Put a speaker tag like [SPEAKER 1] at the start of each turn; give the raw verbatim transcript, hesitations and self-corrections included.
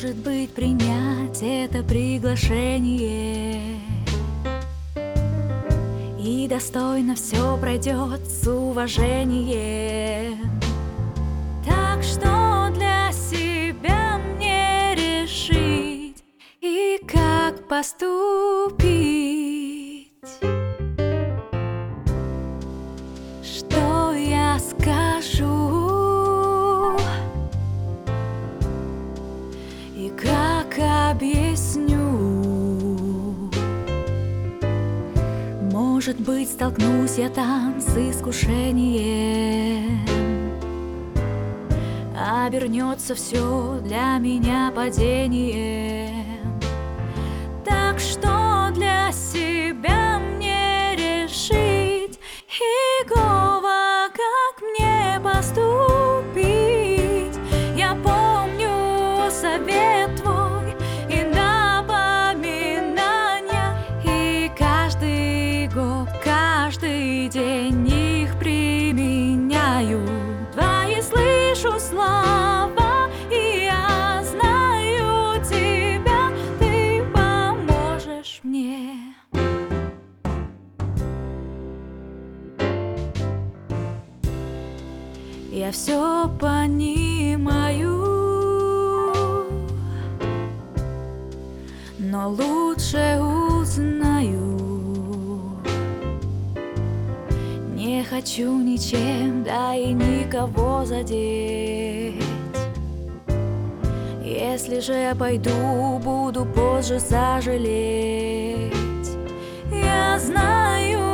[SPEAKER 1] Может быть, принять это приглашение, и достойно все пройдет с уважением. Так что для себя мне решить и как поступить, что я скажу и как объясню. Может быть, столкнусь я там с искушением, обернется все для меня падением. Так что для себя мне решить иного, как мне поступить. Я помню совет твой и напоминания, и каждый год, каждый день их применяю. Твои слышу слова, и я знаю тебя, ты поможешь мне. Я все понимаю, но лучше узнаю. Не хочу ничем, да и никого задеть. Если же я пойду, буду позже сожалеть. Я знаю,